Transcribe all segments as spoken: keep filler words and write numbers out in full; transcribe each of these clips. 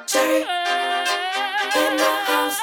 Cherry in the house.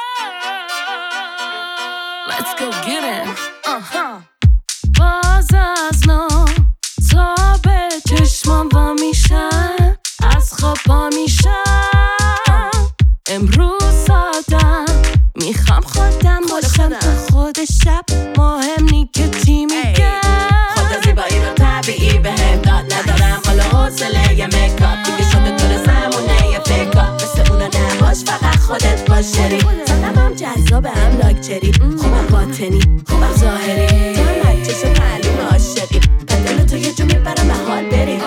Let's go get it. Uh-huh. باز از نو تا به چشمام با میشن، از خواب با میشن. امروز سادم میخوام خودم باشم تو خود شب، مهم نی که چی میگم. خود زیبایی رو طبیعی به هم داد، ندارم حالا حوصله یه میکاپ. دیگه شده تو رسمونه یه فکا، مثل اونا نباش فقط خودت باش. شری سنمم جذابه هم لاکچری، خوبم باطنی خوبم ظاهری، تو هم بچه‌ش و معلوم عاشقی، بدل تو یه جو میبرم به حال بری.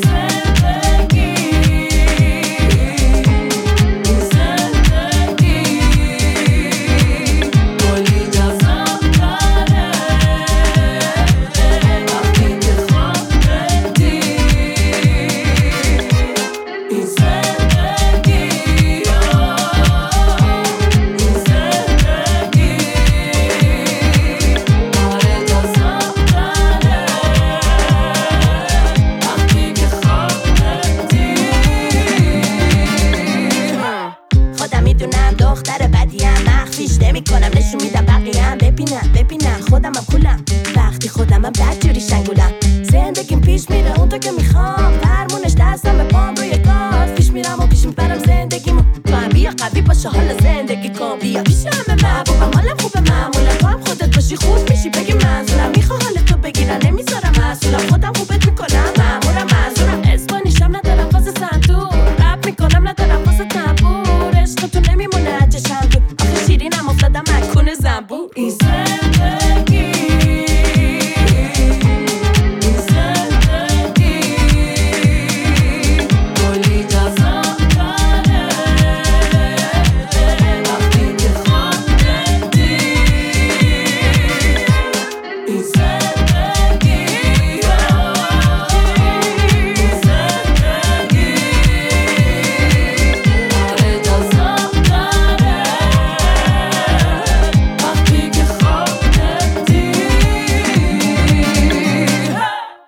میدونم دختر بدیم، مخفیش نمی کنم، نشون میدم بقیه‌ام ببینم ببینم خودمم کولم، وقتی خودمم بدجوری شنگولم. زندگیم پیش میره اون تو که میخوام، فرمونش دستم به پام روی گاز، پیش میرم و پیش میبرم زندگیمو. تو هم بیا قوی باشه حالا زندگی کن، بیا پیش همه محبوبم، حالم خوبه معمولا، تو هم خودت باشی خوب میشی، بگی منظورم، میخوا حال تو بگیرم نمیذارم مسئولم، خودم خوبه